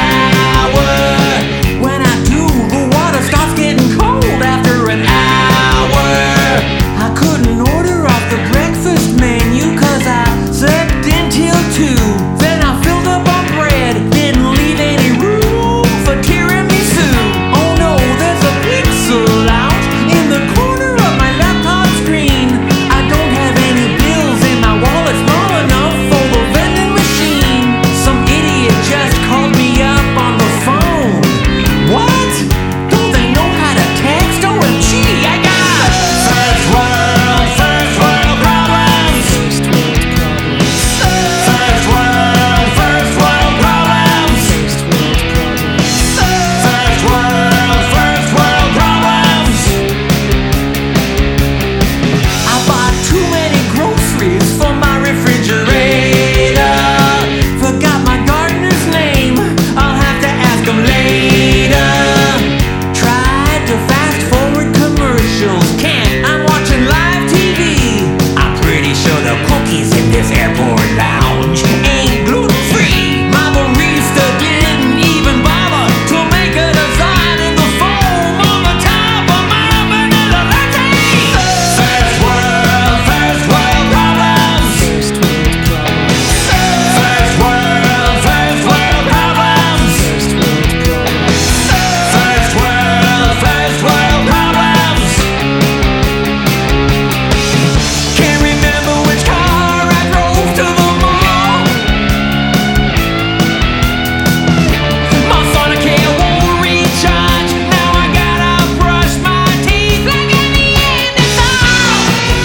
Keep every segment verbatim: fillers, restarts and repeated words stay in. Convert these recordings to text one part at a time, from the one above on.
shower. When I do, the water starts getting cold after an hour. I couldn't order off the breakfast menu cause I slept until two. Then I filled up on bread, didn't leave any room for tiramisu. Oh no, there's a pixel out in the corner of my laptop screen. I don't have any bills in my wallet small enough for the vending machine. Some idiot just called me up on the phone. What? Don't they know how to text? O M G, I got first world, first world problems. First world, first world problems. First world, first world problems. I bought too many groceries for my refrigerator. Forgot my gardener's name, I'll have to ask him later. Tried to fast forward commercials, can't, I'm watching live T V. I'm pretty sure the cookies in this airport lounge ain't gluten free. My barista didn't even bother to make a design in the foam on the top of my vanilla latte. First world, first world problems. First world, first world problems. First world, first world problems. Can't remember which car I drove to the mall. My Sonicare won't recharge. Now I gotta brush my teeth like a Neanderthal.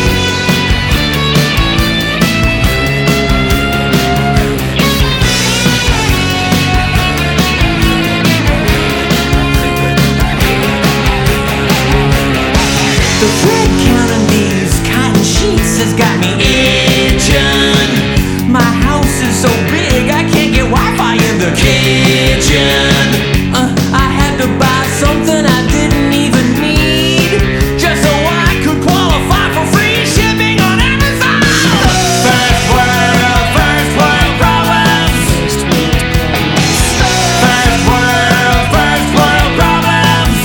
The thread count on these cotton sheets has got me itching. My house is so big I can't get Wi-Fi in the kitchen. Uh, I had to buy something I didn't even need just so I could qualify for free shipping on Amazon. First world, first world problems. First world, first world problems.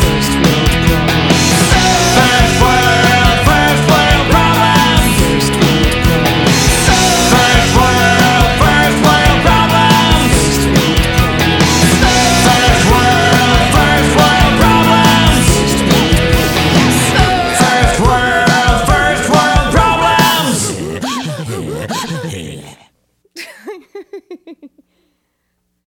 First world, first world problems. First world, first world problems. First world, first world problems. First world, first world problems.